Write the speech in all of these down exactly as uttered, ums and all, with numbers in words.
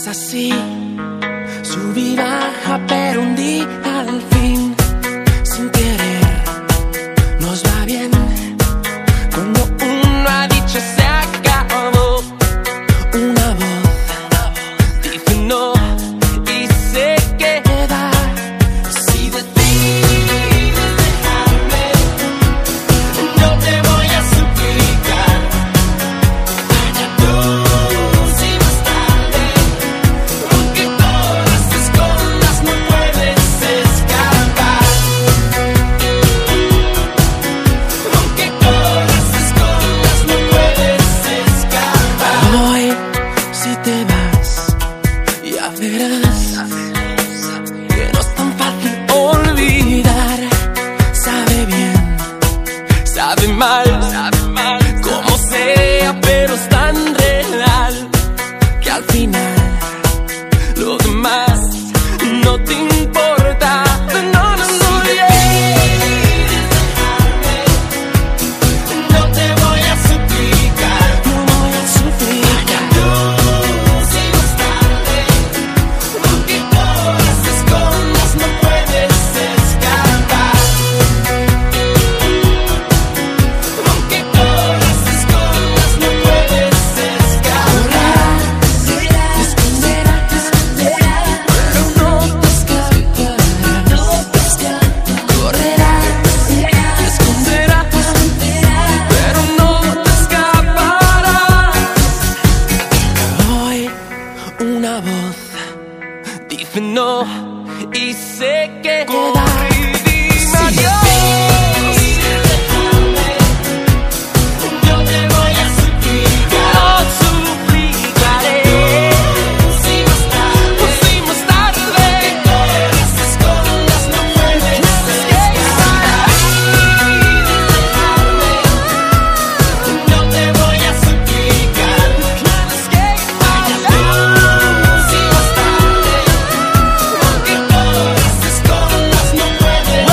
es así, sub y baja, pero un día al fin, sin querer, nos va bien. Cuando uno ha dicho se acabó, una voz dice no y se queda. Si decides dejarme, no te voy a suplicar. Allá tú, si más tarde, aunque corras, te escondas, no puedes escapar. Aunque corras, te escondas, no puedes escapar. Hoy, si te vas, ya verás que no es tan fácil olvidar. Sabe bien, sabe mal, como sea, pero es tan real que al final lo demás no te importa. No, no, no, no te voy a suplicar, no voy a suplicar. Tú, si más tarde, aunque corras, te escondas, no puedes escapar. Aunque corras, te escondas, no puedes escapar. Te esconderás, te esconderás, pero no te escaparás. No te escaparás. Correrás, te esconderás, pero no te escaparás. Hoy una voz dice no y se queda. Y dime adiós. Yo te voy a suplicar, no suplicaré. Si más tarde, si más tarde, corras, te escondas, no puedes escapar. No te voy a suplicar, allá tú, si más tarde, aunque corras, te escondas, no puedes escapar.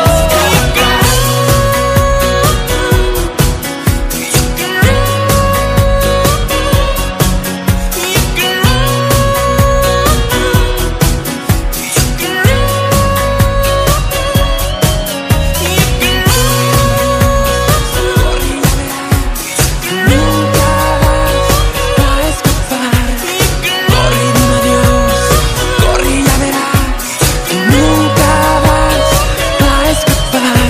Nunca vas a escapar. Corre y dime adiós, corre y ya verás. Nunca vas a escapar.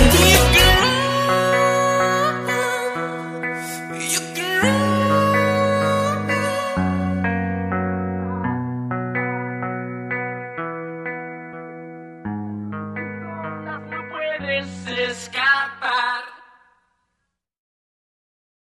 No puedes escapar.